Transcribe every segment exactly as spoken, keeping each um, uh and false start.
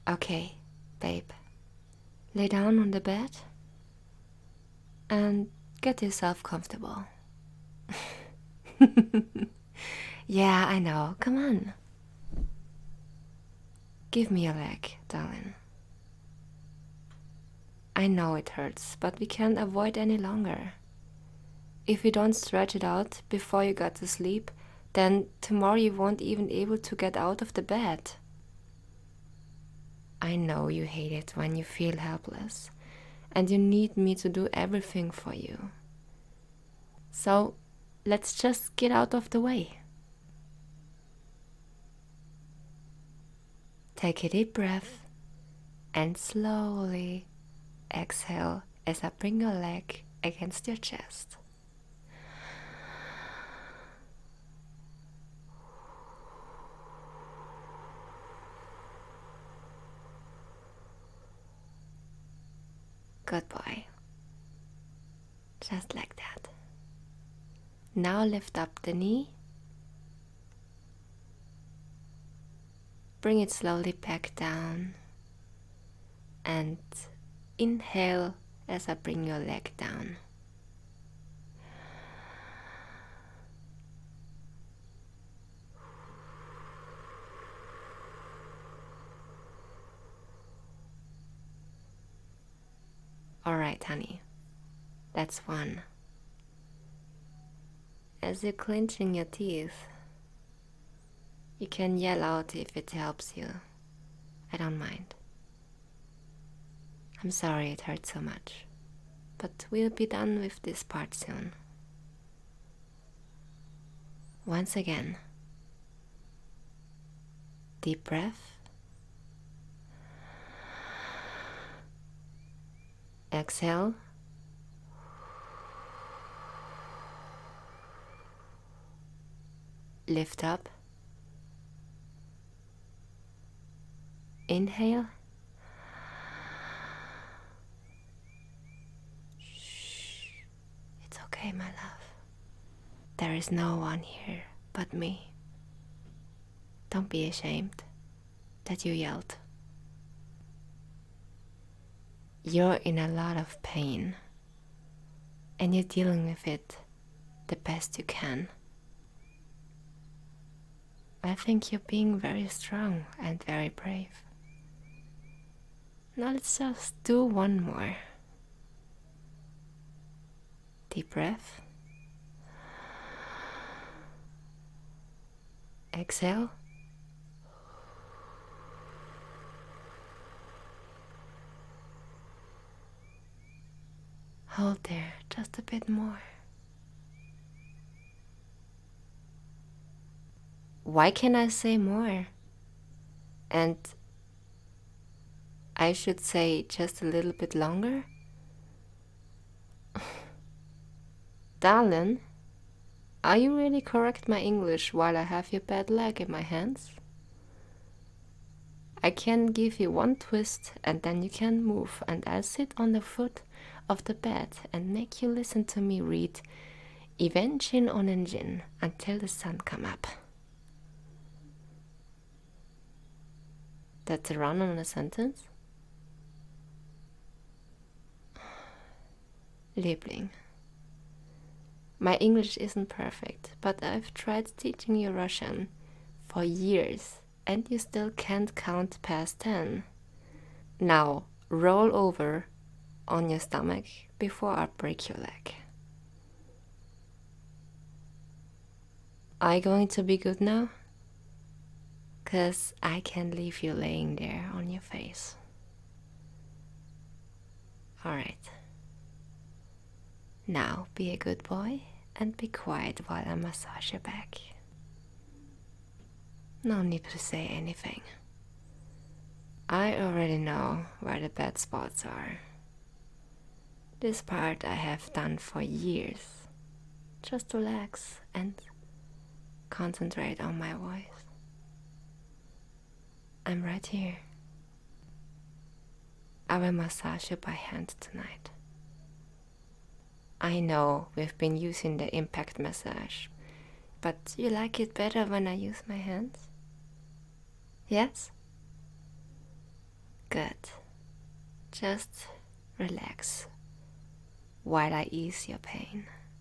Okay, babe. Lay down on the bed and get yourself comfortable. Yeah, I know. Come on. Give me your leg, darling. I know it hurts, but we can't avoid any longer. If you don't stretch it out before you go to sleep, then tomorrow you won't even be able to get out of the bed. I know you hate it when you feel helpless, and you need me to do everything for you. So, let's just get out of the way. Take a deep breath and slowly exhale as I bring your leg against your chest. Good boy. Just like that. Now lift up the knee. Bring it slowly back down. And inhale as I bring your leg down. Alright, honey. That's one. As you're clenching your teeth, you can yell out if it helps you. I don't mind. I'm sorry it hurt so much, but we'll be done with this part soon. Once again, deep breath. Exhale. Lift up. Inhale. Shh. It's okay, my love. There is no one here but me. Don't be ashamed that you yelled. You're in a lot of pain, and you're dealing with it the best you can. I think you're being very strong and very brave. Now let's just do one more. Deep breath. Exhale. Hold there just a bit more. Why can I say more? And I should say just a little bit longer? Darling, are you really correct my English while I have your bad leg in my hands? I can give you one twist and then you can move, and I'll sit on the foot of the bed and make you listen to me read Evangin Onenjin until the sun come up. That's a run on a sentence? Liebling. My English isn't perfect, but I've tried teaching you Russian for years and you still can't count past ten. Now, roll over on your stomach before I break your leg. Are you going to be good now? 'Cause I can't leave you laying there on your face. Alright. Now be a good boy and be quiet while I massage your back. No need to say anything. I already know where the bad spots are. This part I have done for years. Just relax and concentrate on my voice. I'm right here. I will massage you by hand tonight. I know we've been using the impact massage, but you like it better when I use my hands? Yes? Good. Just relax while I ease your pain.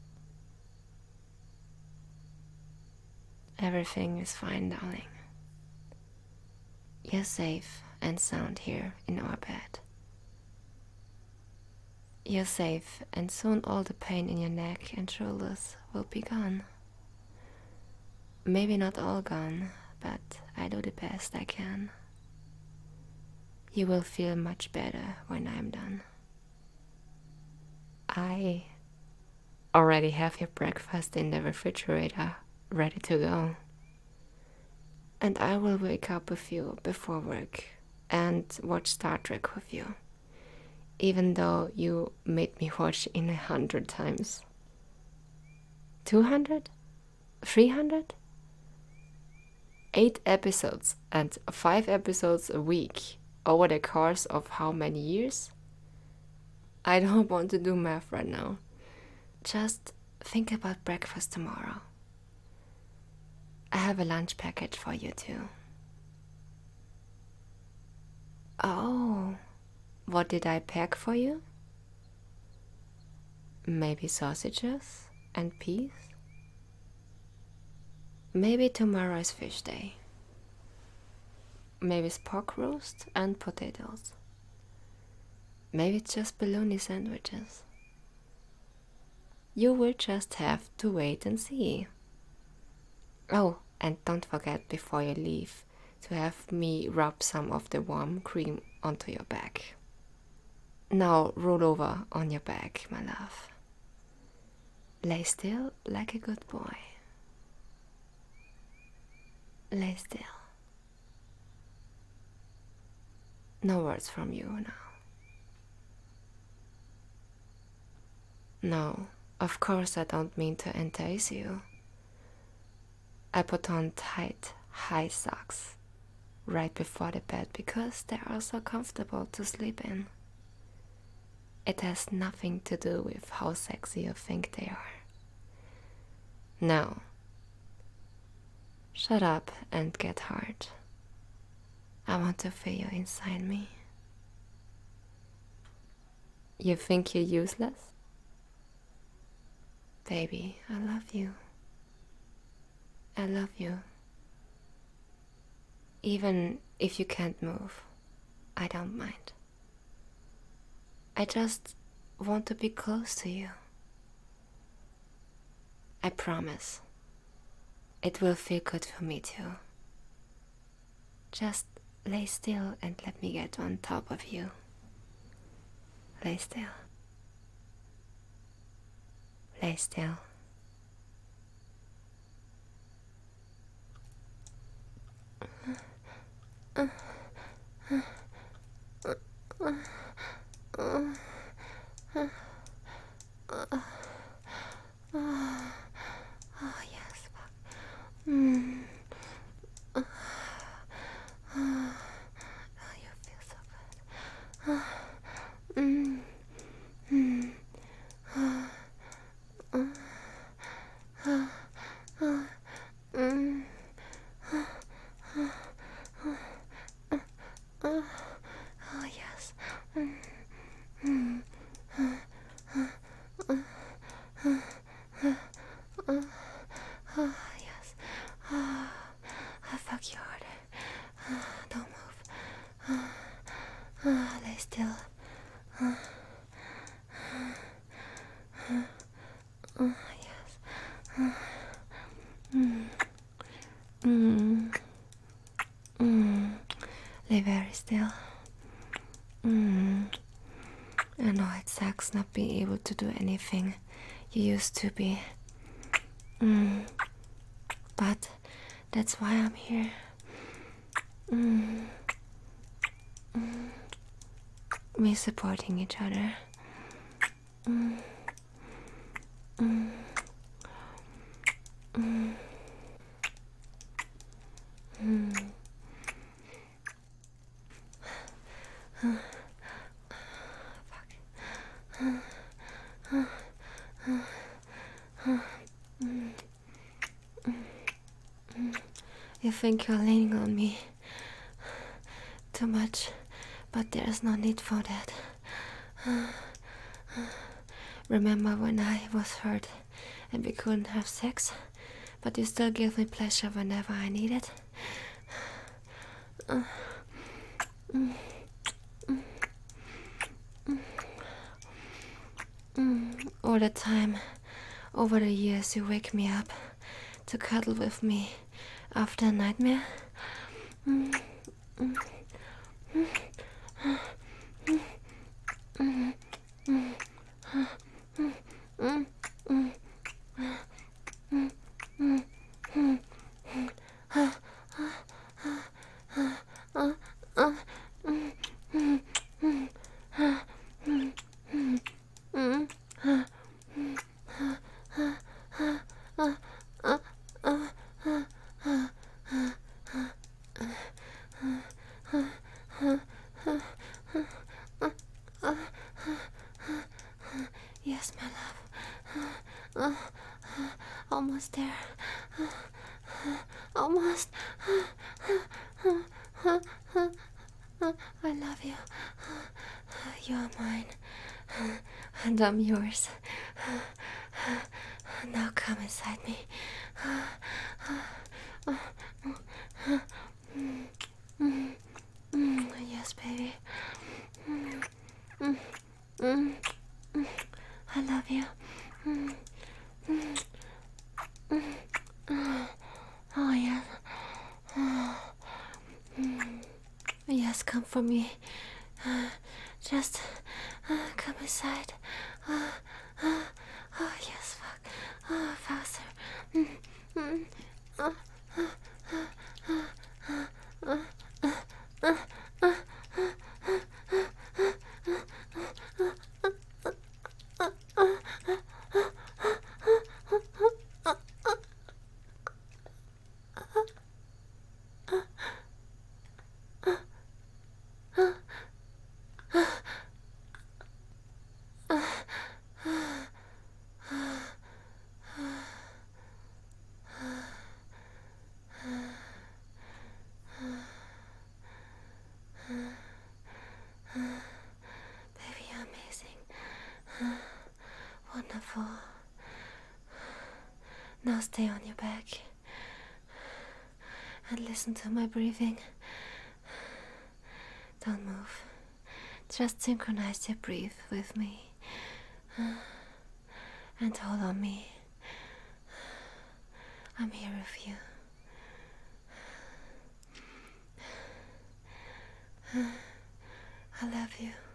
Everything is fine, darling. You're safe and sound here in our bed. You're safe, and soon all the pain in your neck and shoulders will be gone. Maybe not all gone, but I do the best I can. You will feel much better when I'm done. I already have your breakfast in the refrigerator, ready to go. And I will wake up with you before work and watch Star Trek with you, even though you made me watch it a hundred times. Two hundred? Three hundred? Eight episodes and five episodes a week over the course of how many years? I don't want to do math right now. Just think about breakfast tomorrow. I have a lunch package for you too. Oh, what did I pack for you? Maybe sausages and peas? Maybe tomorrow is fish day. Maybe it's pork roast and potatoes. Maybe it's just bologna sandwiches. You will just have to wait and see. Oh, and don't forget before you leave to have me rub some of the warm cream onto your back. Now roll over on your back, my love. Lay still like a good boy. Lay still. No words from you now. No, of course I don't mean to entice you. I put on tight, high socks right before the bed because they are so comfortable to sleep in. It has nothing to do with how sexy you think they are. Now, shut up and get hard. I want to feel you inside me. You think you're useless? Baby, I love you. I love you. Even if you can't move, I don't mind. I just want to be close to you. I promise. It will feel good for me too. Just lay still and let me get on top of you. Lay still. Lay still. Uh, uh, uh, uh, uh, uh, uh, uh, oh yes. Mm. Uh, uh, oh, you feel so good. Uh, mm, mm, uh, uh, uh, uh, mm, uh, uh, uh, uh, oh yes. Mm, mm, uh, uh, uh, uh, uh, uh, oh yes. Oh, I fuck you harder. Uh, don't move. Uh, uh, lay still. Uh, uh, uh, yes. Uh, mm, mm, mm. Lay very still. Mm. I know it sucks not being able to do anything you used to be. Mm. But that's why I'm here. Mm. Mm. We're supporting each other. Mm. Mm. Mm. Mm. Uh. Fuck. Uh. Uh. Uh. Uh. Mm. Mm. You think you're leaning on me too much, but there's no need for that. Remember when I was hurt and we couldn't have sex, but you still gave me pleasure whenever I need it? All the time, over the years, you wake me up to cuddle with me after a nightmare. Yes, my love. Almost there. Almost. I love you. You're mine. And I'm yours. Now come inside me. Yes, baby. I love you. Oh, yes. Yes, come for me. Just come inside. Oh, yes, fuck. Oh, faster. Baby, you're amazing. Wonderful. Now stay on your back and listen to my breathing. Don't move. Just synchronize your breath with me and hold on me. I'm here with you. I love you.